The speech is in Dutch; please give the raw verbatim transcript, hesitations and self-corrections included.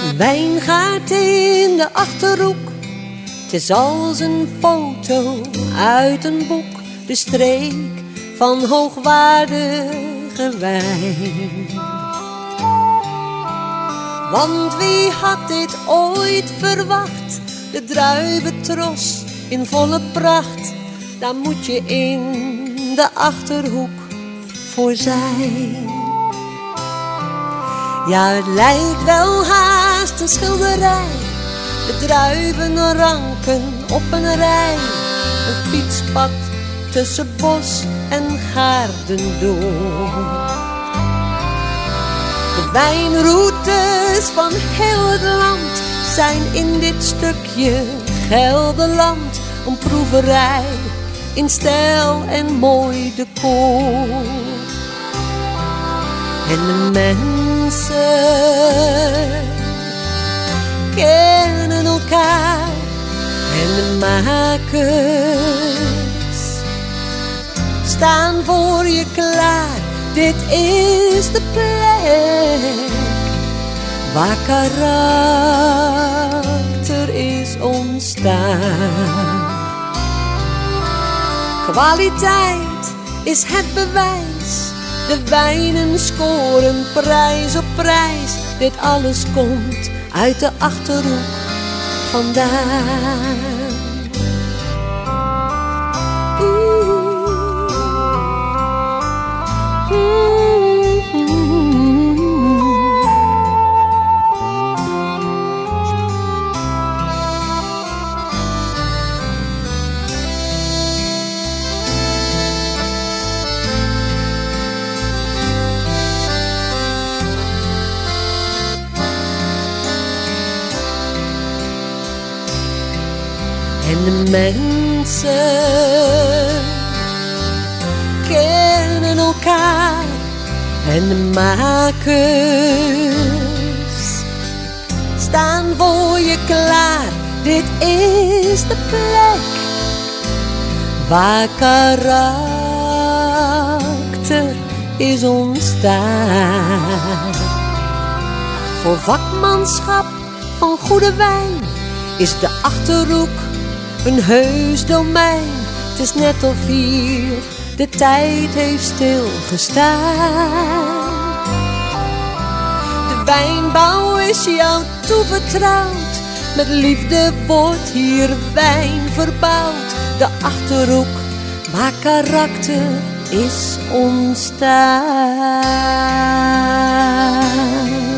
Een wijngaard in de Achterhoek. Het is als een foto uit een boek. De streek van hoogwaardige wijn. Want wie had dit ooit verwacht? De druiventros in volle pracht. Daar moet je in de Achterhoek voor zijn. Ja, het lijkt wel haast een schilderij. De druiven ranken op een rij. Een fietspad tussen bos en gaarden door. De wijnroutes van heel het land zijn in dit stukje Gelderland. Een proeverij in stijl en mooi decor. En de mensen kennen elkaar. En de makers staan voor je klaar. Dit is de plek waar karakter is ontstaan. Kwaliteit is het bewijs. De wijnen scoren prijs op prijs. Dit alles komt uit de Achterhoek vandaan. En de mensen kennen elkaar. En de makers staan voor je klaar. Dit is de plek waar karakter is ontstaan. Voor vakmanschap van goede wijn is de Achterhoek een heus domein. Het is net of hier de tijd heeft stilgestaan. De wijnbouw is jou toevertrouwd. Met liefde wordt hier wijn verbouwd. De Achterhoek waar karakter is ontstaan.